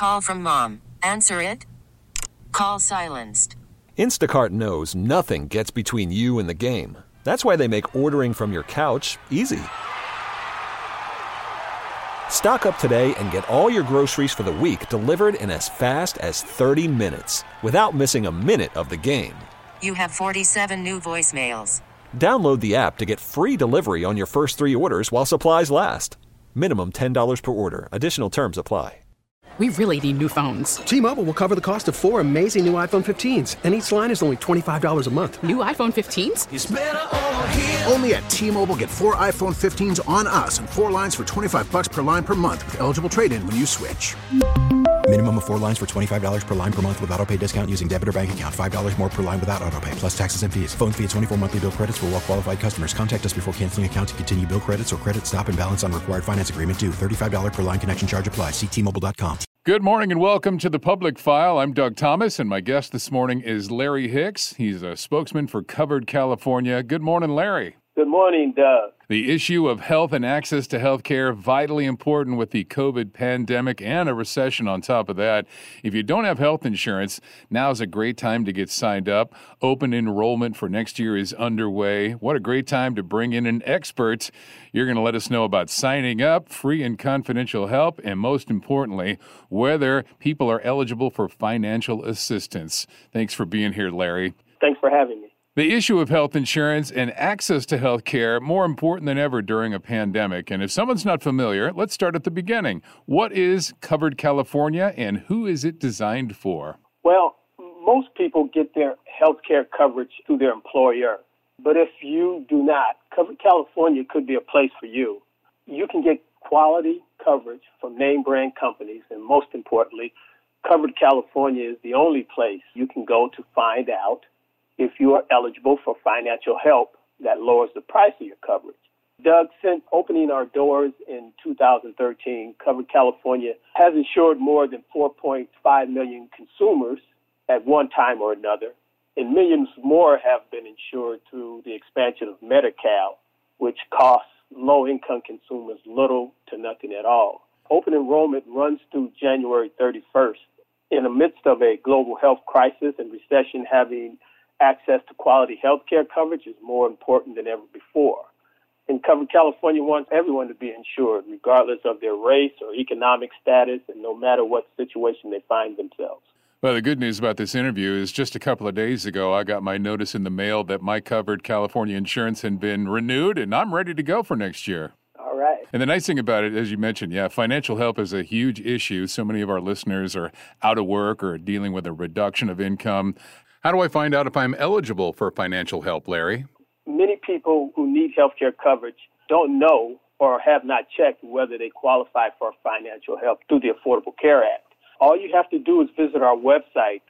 Call from mom. Answer it. Call silenced. Instacart knows nothing gets between you and the game. That's why they make ordering from your couch easy. Stock up today and get all your groceries for the week delivered in as fast as 30 minutes without missing a minute of the game. You have 47 new voicemails. Download the app to get free delivery on your first 3 orders while supplies last. Minimum $10 per order. Additional terms apply. We really need new phones. T-Mobile will cover the cost of 4 amazing new iPhone 15s, and each line is only $25 a month. New iPhone 15s? It's better over here. Only at T-Mobile, get 4 iPhone 15s on us and 4 lines for $25 per line per month with eligible trade-in when you switch. Minimum of 4 lines for $25 per line per month with autopay discount using debit or bank account. $5 more per line without autopay, plus taxes and fees. Phone fee at 24 monthly bill credits for well-qualified customers. Contact us before canceling account to continue bill credits or credit stop and balance on required finance agreement due. $35 per line connection charge applies. See T-Mobile.com. Good morning and welcome to the Public File. I'm Doug Thomas, and my guest this morning is Larry Hicks. He's a spokesman for Covered California. Good morning, Larry. Good morning, Doug. The issue of health and access to health care, vitally important with the COVID pandemic and a recession on top of that. If you don't have health insurance, now's a great time to get signed up. Open enrollment for next year is underway. What a great time to bring in an expert. You're going to let us know about signing up, free and confidential help, and most importantly, whether people are eligible for financial assistance. Thanks for being here, Larry. Thanks for having me. The issue of health insurance and access to health care, more important than ever during a pandemic. And if someone's not familiar, let's start at the beginning. What is Covered California and who is it designed for? Well, most people get their health care coverage through their employer. But if you do not, Covered California could be a place for you. You can get quality coverage from name brand companies. And most importantly, Covered California is the only place you can go to find out if you are eligible for financial help that lowers the price of your coverage. Doug, since opening our doors in 2013, Covered California has insured more than 4.5 million consumers at one time or another, and millions more have been insured through the expansion of Medi-Cal, which costs low-income consumers little to nothing at all. Open enrollment runs through January 31st. In the midst of a global health crisis and recession, having access to quality health care coverage is more important than ever before. And Covered California wants everyone to be insured, regardless of their race or economic status, and no matter what situation they find themselves. Well, the good news about this interview is just a couple of days ago, I got my notice in the mail that my Covered California insurance had been renewed, and I'm ready to go for next year. All right. And the nice thing about it, as you mentioned, financial help is a huge issue. So many of our listeners are out of work or dealing with a reduction of income. How do I find out if I'm eligible for financial help, Larry? Many people who need health care coverage don't know or have not checked whether they qualify for financial help through the Affordable Care Act. All you have to do is visit our website,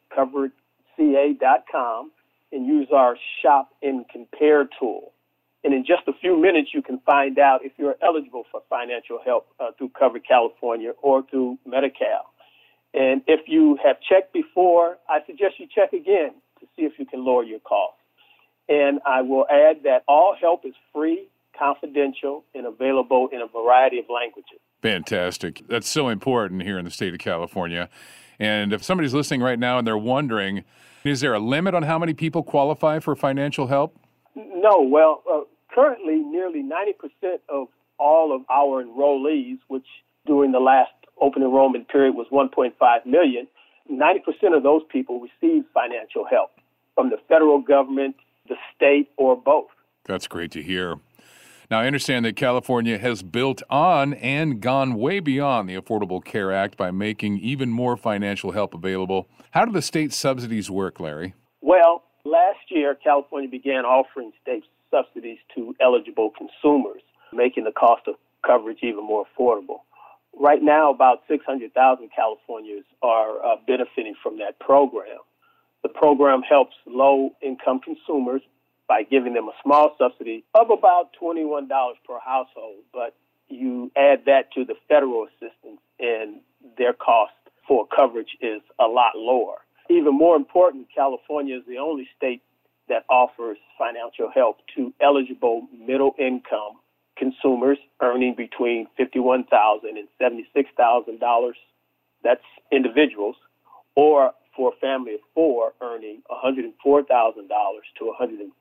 coveredca.com, and use our Shop and Compare tool. And in just a few minutes, you can find out if you're eligible for financial help through Covered California or through Medi-Cal. And if you have checked before, I suggest you check again to see if you can lower your costs. And I will add that all help is free, confidential, and available in a variety of languages. Fantastic. That's so important here in the state of California. And if somebody's listening right now and they're wondering, is there a limit on how many people qualify for financial help? No. Well, currently, nearly 90% of all of our enrollees, which during the last open enrollment period was 1.5 million, 90% of those people receive financial help from the federal government, the state, or both. That's great to hear. Now, I understand that California has built on and gone way beyond the Affordable Care Act by making even more financial help available. How do the state subsidies work, Larry? Well, last year, California began offering state subsidies to eligible consumers, making the cost of coverage even more affordable. Right now, about 600,000 Californians are benefiting from that program. The program helps low-income consumers by giving them a small subsidy of about $21 per household, but you add that to the federal assistance, and their cost for coverage is a lot lower. Even more important, California is the only state that offers financial help to eligible middle-income consumers earning between $51,000 and $76,000 That's individuals, or for a family of four earning $104,000 to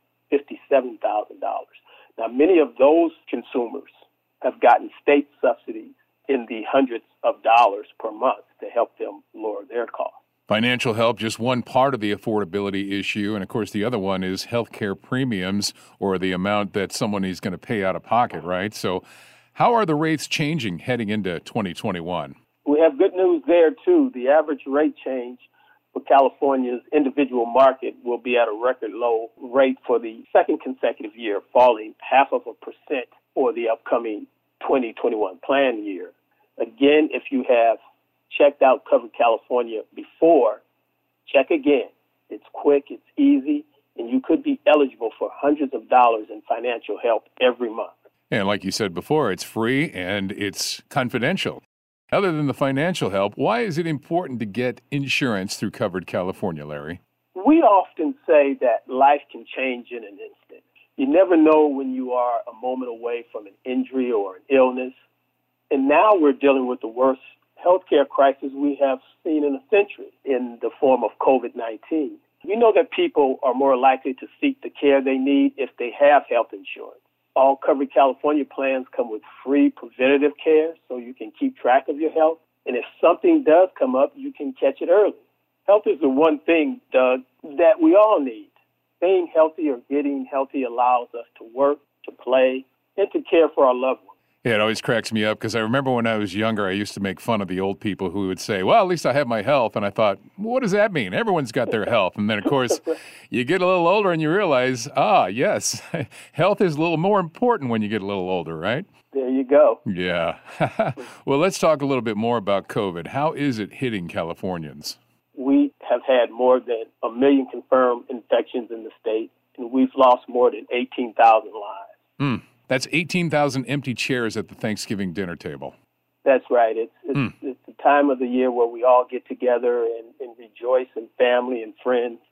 $157,000. Now, many of those consumers have gotten state subsidies in the hundreds of dollars per month to help them lower their costs. Financial help, just one part of the affordability issue. And of course, the other one is healthcare premiums, or the amount that someone is going to pay out of pocket, right? So how are the rates changing heading into 2021? We have good news there, too. The average rate change for California's individual market will be at a record low rate for the second consecutive year, falling 0.5% for the upcoming 2021 plan year. Again, if you have checked out Covered California before, check again. It's quick, it's easy, and you could be eligible for hundreds of dollars in financial help every month. And like you said before, it's free and it's confidential. Other than the financial help, why is it important to get insurance through Covered California, Larry? We often say that life can change in an instant. You never know when you are a moment away from an injury or an illness. And now we're dealing with the worst healthcare crisis we have seen in a century in the form of COVID-19. We know that people are more likely to seek the care they need if they have health insurance. All Covered California plans come with free preventative care so you can keep track of your health. And if something does come up, you can catch it early. Health is the one thing, Doug, that we all need. Staying healthy or getting healthy allows us to work, to play, and to care for our loved ones. Yeah, it always cracks me up because I remember when I was younger, I used to make fun of the old people who would say, well, at least I have my health. And I thought, what does that mean? Everyone's got their health. And then, of course, you get a little older and you realize, yes, health is a little more important when you get a little older, right? There you go. Yeah. Well, let's talk a little bit more about COVID. How is it hitting Californians? We have had more than 1 million confirmed infections in the state, and we've lost more than 18,000 lives. That's 18,000 empty chairs at the Thanksgiving dinner table. That's right. It's the time of the year where we all get together and rejoice in family and friends.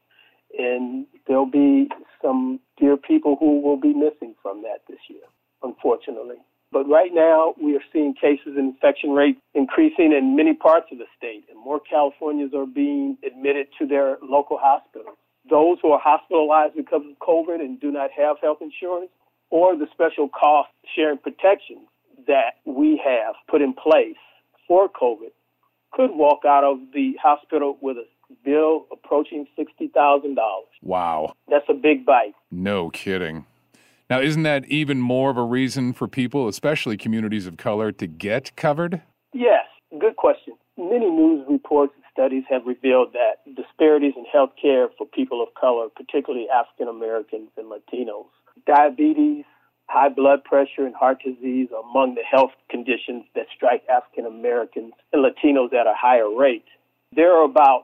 And there'll be some dear people who will be missing from that this year, unfortunately. But right now, we are seeing cases and infection rates increasing in many parts of the state, and more Californians are being admitted to their local hospitals. Those who are hospitalized because of COVID and do not have health insurance, or the special cost-sharing protections that we have put in place for COVID, could walk out of the hospital with a bill approaching $60,000. Wow. That's a big bite. No kidding. Now, isn't that even more of a reason for people, especially communities of color, to get covered? Yes, good question. Many news reports and studies have revealed that disparities in health care for people of color, particularly African Americans and Latinos, diabetes, high blood pressure, and heart disease are among the health conditions that strike African Americans and Latinos at a higher rate. There are about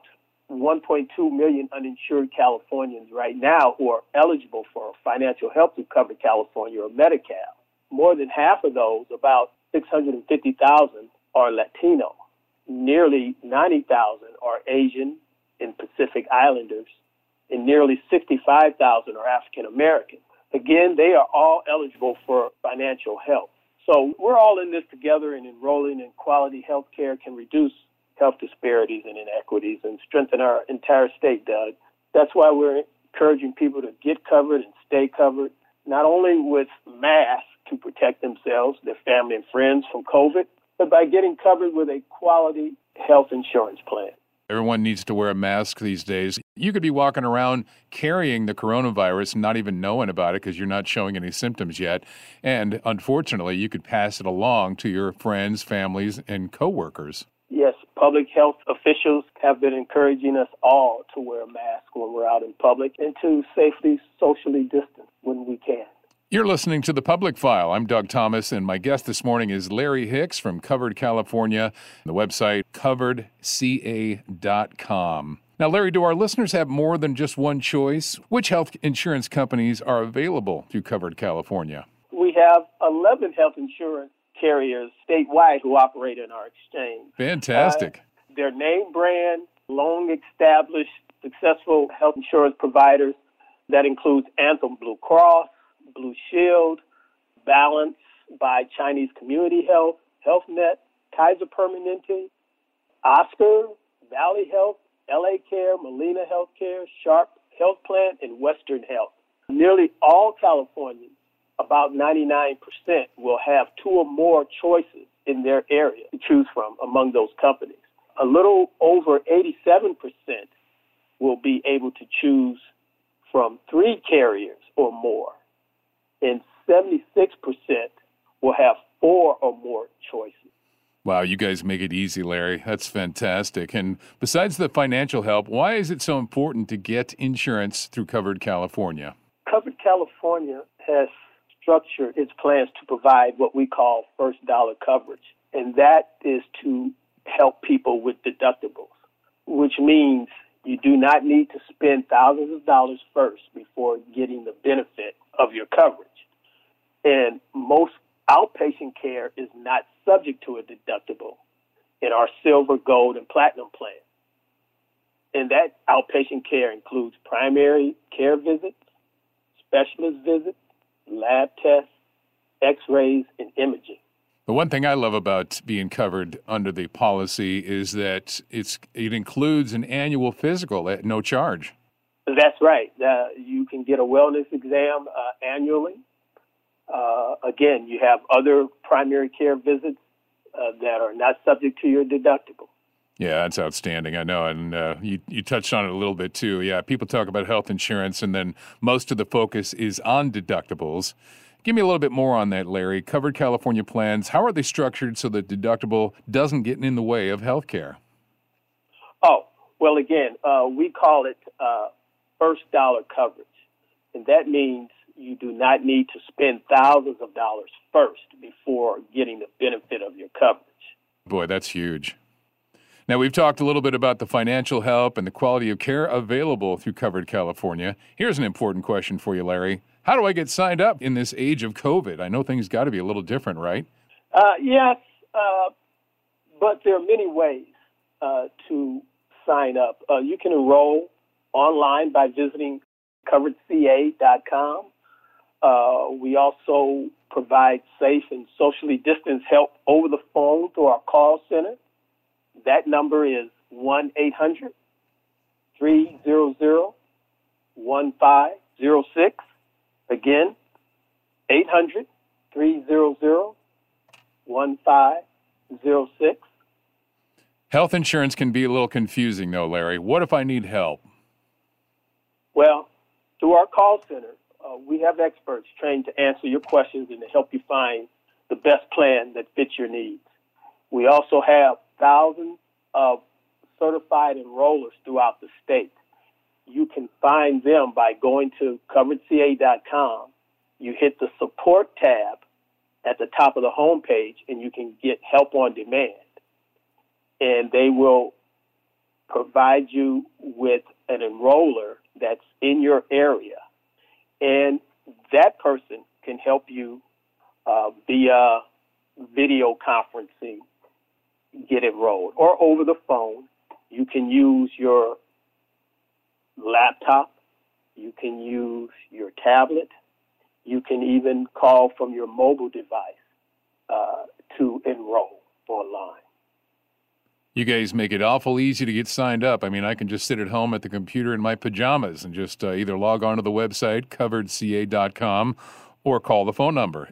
1.2 million uninsured Californians right now who are eligible for financial help through Covered California or Medi-Cal. More than half of those, about 650,000, are Latino. Nearly 90,000 are Asian and Pacific Islanders, and nearly 65,000 are African American. Again, they are all eligible for financial help. So we're all in this together, and enrolling in quality health care can reduce health disparities and inequities and strengthen our entire state, Doug. That's why we're encouraging people to get covered and stay covered, not only with masks to protect themselves, their family and friends from COVID, but by getting covered with a quality health insurance plan. Everyone needs to wear a mask these days. You could be walking around carrying the coronavirus and not even knowing about it because you're not showing any symptoms yet. And unfortunately, you could pass it along to your friends, families, and coworkers. Yes, public health officials have been encouraging us all to wear a mask when we're out in public and to safely socially distance when we can. You're listening to The Public File. I'm Doug Thomas, and my guest this morning is Larry Hicks from Covered California, the website coveredca.com. Now, Larry, do our listeners have more than just one choice? Which health insurance companies are available through Covered California? We have 11 health insurance carriers statewide who operate in our exchange. Fantastic. They're name brand, long-established, successful health insurance providers. That includes Anthem Blue Cross, Blue Shield, Balance by Chinese Community Health, HealthNet, Kaiser Permanente, Oscar, Valley Health, LA Care, Molina Healthcare, Sharp Health Plan, and Western Health. Nearly all Californians, about 99%, will have two or more choices in their area to choose from among those companies. A little over 87% will be able to choose from 3 carriers or more, and 76% will have 4 or more choices. Wow, you guys make it easy, Larry. That's fantastic. And besides the financial help, why is it so important to get insurance through Covered California? Covered California has structured its plans to provide what we call first dollar coverage, and that is to help people with deductibles, which means you do not need to spend thousands of dollars first before getting the benefit of your coverage. And most outpatient care is not subject to a deductible in our silver, gold, and platinum plan. And that outpatient care includes primary care visits, specialist visits, lab tests, x-rays, and imaging. The one thing I love about being covered under the policy is that it includes an annual physical at no charge. That's right. You can get a wellness exam annually. Again, you have other primary care visits that are not subject to your deductible. Yeah, that's outstanding. I know. And you touched on it a little bit, too. Yeah, people talk about health insurance, and then most of the focus is on deductibles. Give me a little bit more on that, Larry. Covered California plans, how are they structured so that deductible doesn't get in the way of health care? Oh, well, again, we call it first dollar coverage. And that means you do not need to spend thousands of dollars first before getting the benefit of your coverage. Boy, that's huge. Now, we've talked a little bit about the financial help and the quality of care available through Covered California. Here's an important question for you, Larry. How do I get signed up in this age of COVID? I know things got to be a little different, right? Yes, but there are many ways to sign up. You can enroll online by visiting coveredca.com. We also provide safe and socially distanced help over the phone through our call center. That number is 1-800-300-1506. Again, 800-300-1506. Health insurance can be a little confusing, though, Larry. What if I need help? Well, through our call center, we have experts trained to answer your questions and to help you find the best plan that fits your needs. We also have thousands of certified enrollers throughout the state. You can find them by going to coveredca.com. You hit the support tab at the top of the homepage, and you can get help on demand. And they will provide you with an enroller that's in your area. And that person can help you via video conferencing get enrolled, or over the phone. You can use your laptop. You can use your tablet. You can even call from your mobile device to enroll online. You guys make it awful easy to get signed up. I mean, I can just sit at home at the computer in my pajamas and just either log on to the website, coveredca.com, or call the phone number,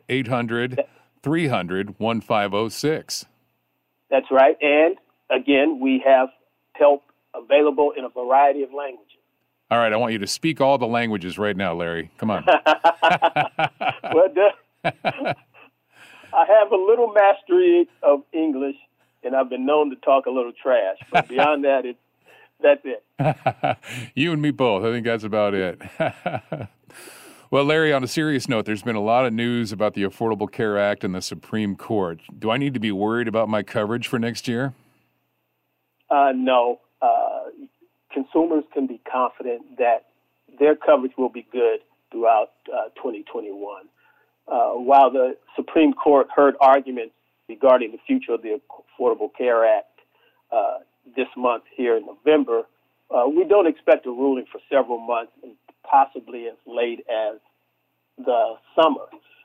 800-300-1506. That's right. And, again, we have help available in a variety of languages. All right, I want you to speak all the languages right now, Larry. Come on. Well, I have a little mastery of English, and I've been known to talk a little trash. But beyond that, that's it. You and me both. I think that's about it. Well, Larry, on a serious note, there's been a lot of news about the Affordable Care Act and the Supreme Court. Do I need to be worried about my coverage for next year? No. Consumers can be confident that their coverage will be good throughout 2021. While the Supreme Court heard arguments regarding the future of the Affordable Care Act this month here in November, we don't expect a ruling for several months, and possibly as late as the summer.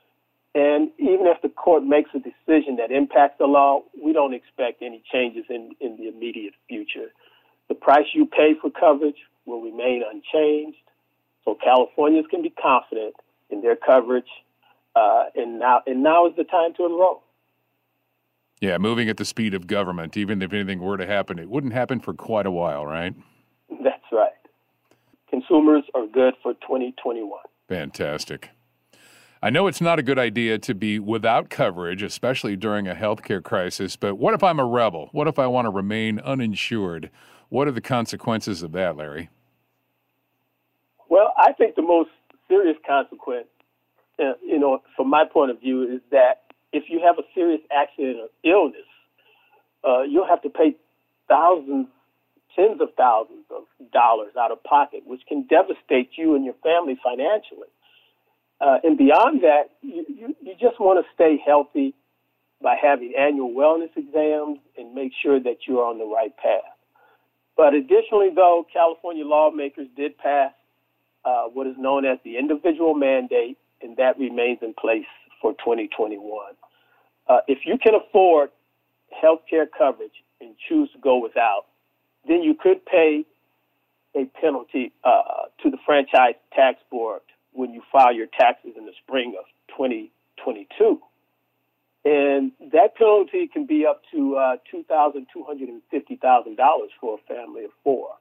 And even if the court makes a decision that impacts the law, we don't expect any changes in the immediate future. The price you pay for coverage will remain unchanged, so Californians can be confident in their coverage, and now is the time to enroll. Yeah, moving at the speed of government, even if anything were to happen, it wouldn't happen for quite a while, right? That's right. Consumers are good for 2021. Fantastic. I know it's not a good idea to be without coverage, especially during a healthcare crisis, but what if I'm a rebel? What if I want to remain uninsured? What are the consequences of that, Larry? Well, I think the most serious consequence, from my point of view, is that if you have a serious accident or illness, you'll have to pay tens of thousands of dollars out of pocket, which can devastate you and your family financially. And beyond that, you just want to stay healthy by having annual wellness exams and make sure that you're on the right path. But additionally, though, California lawmakers did pass what is known as the individual mandate, and that remains in place for 2021. If you can afford health care coverage and choose to go without, then you could pay a penalty to the Franchise Tax Board when you file your taxes in the spring of 2022. And that penalty can be up to $2,250,000 for a family of four.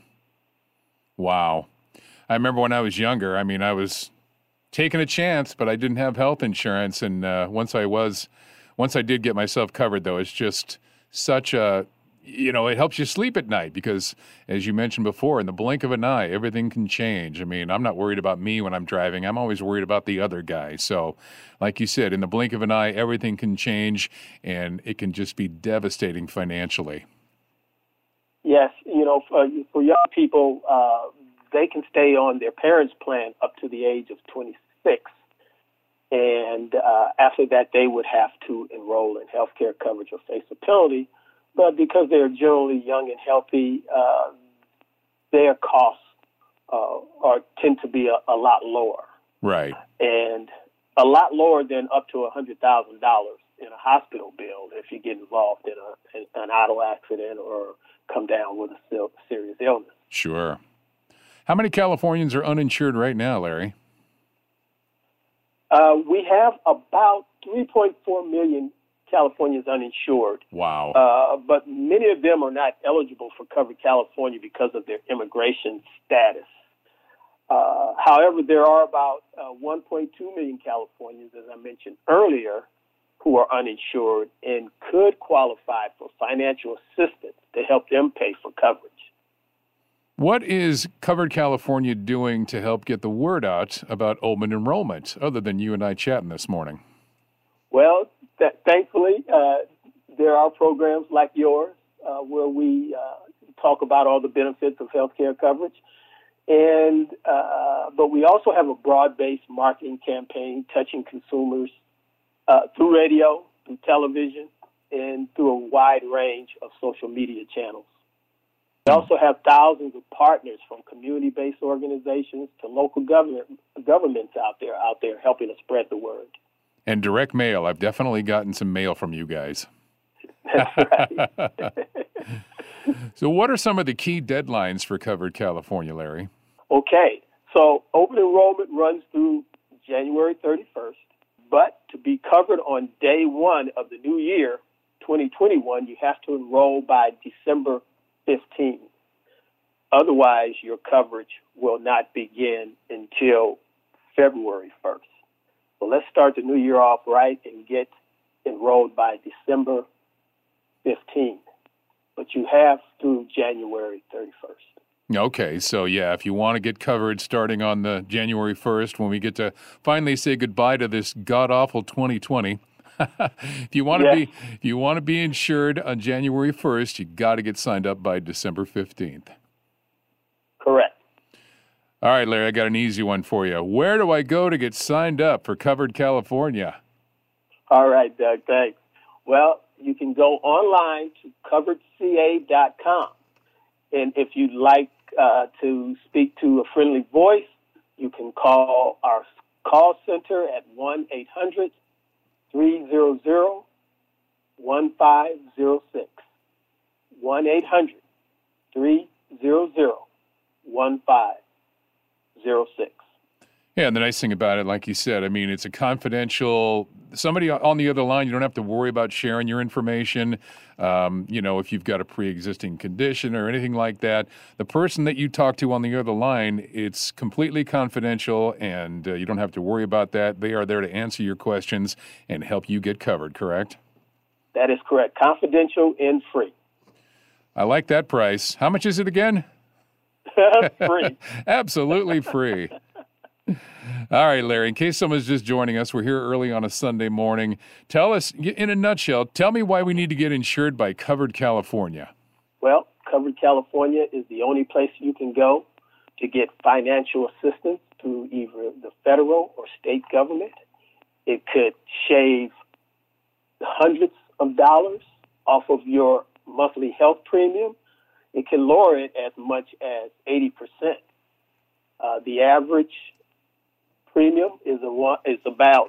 Wow. I remember when I was younger, I was taking a chance, but I didn't have health insurance. And once I did get myself covered, though, it's just such a, it helps you sleep at night because, as you mentioned before, in the blink of an eye, everything can change. I'm not worried about me when I'm driving. I'm always worried about the other guy. So, like you said, in the blink of an eye, everything can change, and it can just be devastating financially. Yes, for young people, they can stay on their parents' plan up to the age of 26. And after that, they would have to enroll in health care coverage or face a penalty. But because they're generally young and healthy, their costs tend to be a lot lower. Right. And a lot lower than up to $100,000 in a hospital bill if you get involved in an auto accident or come down with a serious illness. Sure. How many Californians are uninsured right now, Larry? We have about 3.4 million Californians uninsured. Wow. But many of them are not eligible for Covered California because of their immigration status. However, there are about 1.2 million Californians, as I mentioned earlier, who are uninsured and could qualify for financial assistance to help them pay for coverage. What is Covered California doing to help get the word out about open enrollment, other than you and I chatting this morning? Well, thankfully, there are programs like yours where we talk about all the benefits of health care coverage. But we also have a broad-based marketing campaign touching consumers through radio, through television, and through a wide range of social media channels. We also have thousands of partners from community-based organizations to local governments out there helping us spread the word. And direct mail. I've definitely gotten some mail from you guys. That's right. So what are some of the key deadlines for Covered California, Larry? Okay. So open enrollment runs through January 31st. But to be covered on day one of the new year, 2021, you have to enroll by December 15th. Otherwise, your coverage will not begin until February 1st. So let's start the new year off right and get enrolled by December 15th. But you have through January 31st. Okay, so yeah, if you want to get covered starting on the January 1st, when we get to finally say goodbye to this god-awful 2020, if you want to be insured on January 1st, you got to get signed up by December 15th. Correct. All right, Larry, I got an easy one for you. Where do I go to get signed up for Covered California? All right, Doug, thanks. Well, you can go online to coveredca.com. And if you'd like to speak to a friendly voice, you can call our call center at 1-800-300-1506. 1-800-300-1506. Yeah, and the nice thing about it, like you said, I mean, it's a confidential, somebody on the other line, you don't have to worry about sharing your information. If you've got a pre-existing condition or anything like that, the person that you talk to on the other line, it's completely confidential, and you don't have to worry about that. They are there to answer your questions and help you get covered, correct? That is correct. Confidential and free. I like that price. How much is it again? Free. Absolutely free. All right, Larry, in case someone's just joining us, we're here early on a Sunday morning. Tell us, in a nutshell, tell me why we need to get insured by Covered California. Well, Covered California is the only place you can go to get financial assistance through either the federal or state government. It could shave hundreds of dollars off of your monthly health premium. It can lower it as much as 80%. The average premium is about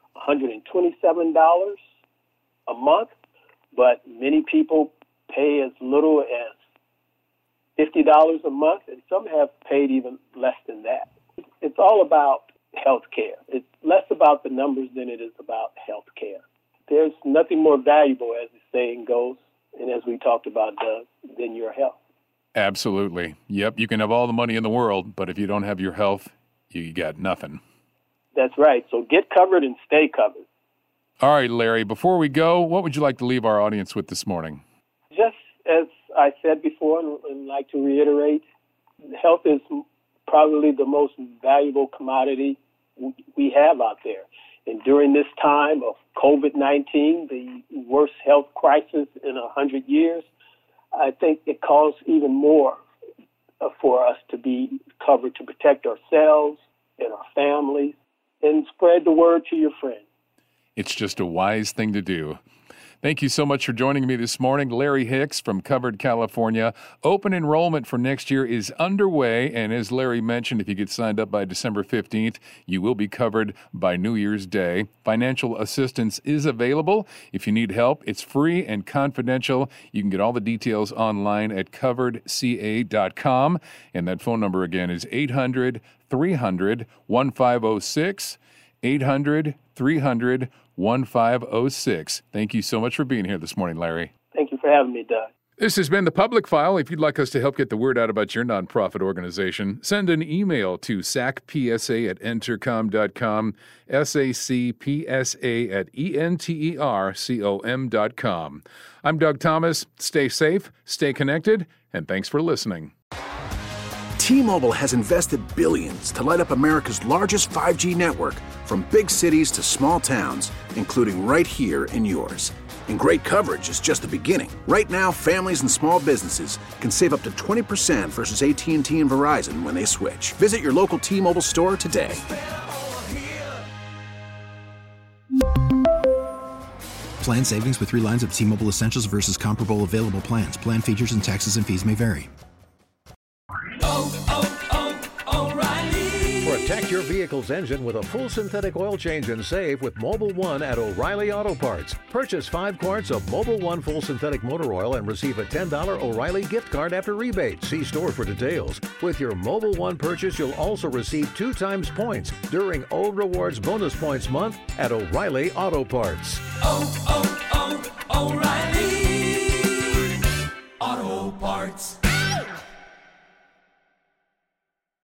$127 a month, but many people pay as little as $50 a month, and some have paid even less than that. It's all about health care. It's less about the numbers than it is about health care. There's nothing more valuable, as the saying goes, and as we talked about, Doug, than your health. Absolutely. Yep, you can have all the money in the world, but if you don't have your health, you got nothing. That's right. So get covered and stay covered. All right, Larry, before we go, what would you like to leave our audience with this morning? Just as I said before, and like to reiterate, health is probably the most valuable commodity we have out there. And during this time of COVID-19, the worst health crisis in 100 years, I think it calls even more for us to be covered to protect ourselves and our families and spread the word to your friends. It's just a wise thing to do. Thank you so much for joining me this morning. Larry Hicks from Covered California. Open enrollment for next year is underway, and as Larry mentioned, if you get signed up by December 15th, you will be covered by New Year's Day. Financial assistance is available. If you need help, it's free and confidential. You can get all the details online at coveredca.com, and that phone number again is 800-300-1506, 800-300-1506. Thank you so much for being here this morning, Larry. Thank you for having me, Doug. This has been The Public File. If you'd like us to help get the word out about your nonprofit organization, send an email to sacpsa@entercom.com, sacpsa@entercom.com. I'm Doug Thomas. Stay safe, stay connected, and thanks for listening. T-Mobile has invested billions to light up America's largest 5G network, from big cities to small towns, including right here in yours. And great coverage is just the beginning. Right now, families and small businesses can save up to 20% versus AT&T and Verizon when they switch. Visit your local T-Mobile store today. Plan savings with 3 lines of T-Mobile Essentials versus comparable available plans. Plan features and taxes and fees may vary. Protect your vehicle's engine with a full synthetic oil change and save with Mobil 1 at O'Reilly Auto Parts. Purchase 5 quarts of Mobil 1 full synthetic motor oil and receive a $10 O'Reilly gift card after rebate. See store for details. With your Mobil 1 purchase, you'll also receive 2 times points during O Rewards Bonus Points Month at O'Reilly Auto Parts. O'Reilly Auto Parts.